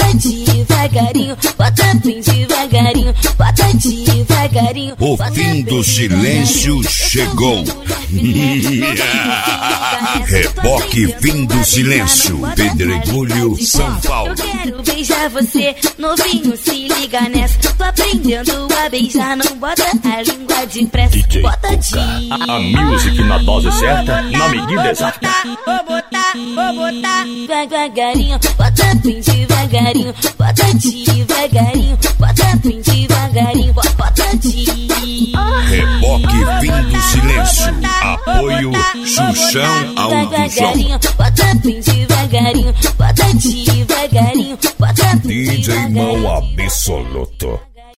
bota devagarinho, bota bem devagarinho, bota devagarinho. O fim do silêncio chegou. Reboque Fim do Silêncio, Pedregulho, São Paulo. Eu quero beijar você, novinho, se liga nessa. Tô aprendendo a beijar, não bota a língua de pressa. DJ bota a music na dose certa, na medida exata. Vou botar devagarinho, bota bem devagarinho, bota devagarinho, bota bem devagarinho, bota devagarinho. Reboque Fim do Silêncio, apoio Xuxão Audiovisual. Bota bem devagarinho, bota devagarinho, bota bem DJ devagarinho. Mão Absoluto.